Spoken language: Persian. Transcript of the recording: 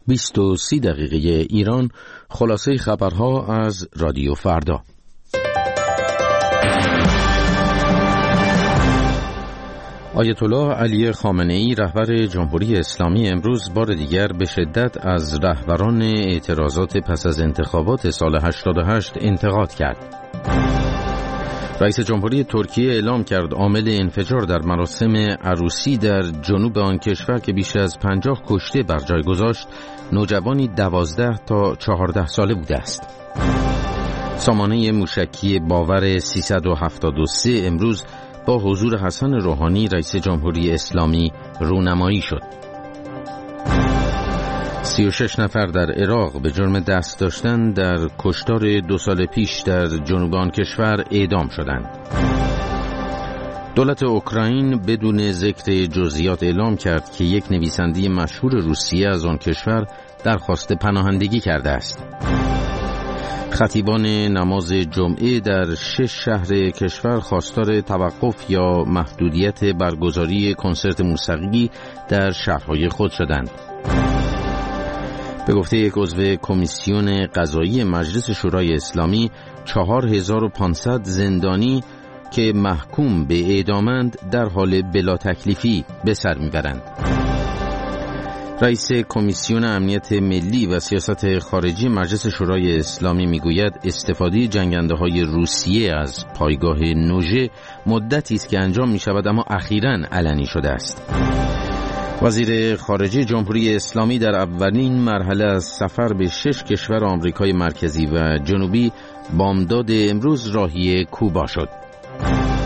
20:30 ایران. خلاصه خبرها از رادیو فردا. آیت الله علی خامنه‌ای رهبر جمهوری اسلامی امروز بار دیگر به شدت از رهبران اعتراضات پس از انتخابات سال 88 انتقاد کرد. رئیس جمهوری ترکیه اعلام کرد عامل انفجار در مراسم عروسی در جنوب آن کشور که بیش از 50 کشته بر جای گذاشت، نوجوانی 12 تا 14 ساله بوده است. سامانه موشکی باور 373 امروز با حضور حسن روحانی رئیس جمهوری اسلامی رونمایی شد. 36 نفر در عراق به جرم دست داشتن در کشتار 2 سال پیش در جنوب آن کشور اعدام شدند. دولت اوکراین بدون ذکر جزئیات اعلام کرد که یک نویسنده مشهور روسیه از آن کشور درخواست پناهندگی کرده است. خطیبان نماز جمعه در 6 شهر کشور خواستار توقف یا محدودیت برگزاری کنسرت موسیقی در شهرهای خود شدند. به گفته یک عضو کمیسیون قضایی مجلس شورای اسلامی، 4500 زندانی که محکوم به اعدامند در حال بلا تکلیفی به سر میبرند. رئیس کمیسیون امنیت ملی و سیاست خارجی مجلس شورای اسلامی میگوید استفاده جنگنده‌های روسیه از پایگاه نوژه مدتی است که انجام میشود، اما اخیراً علنی شده است. وزیر خارجه جمهوری اسلامی در اولین مرحله از سفر به 6 کشور آمریکای مرکزی و جنوبی بامداد امروز راهی کوبا شد.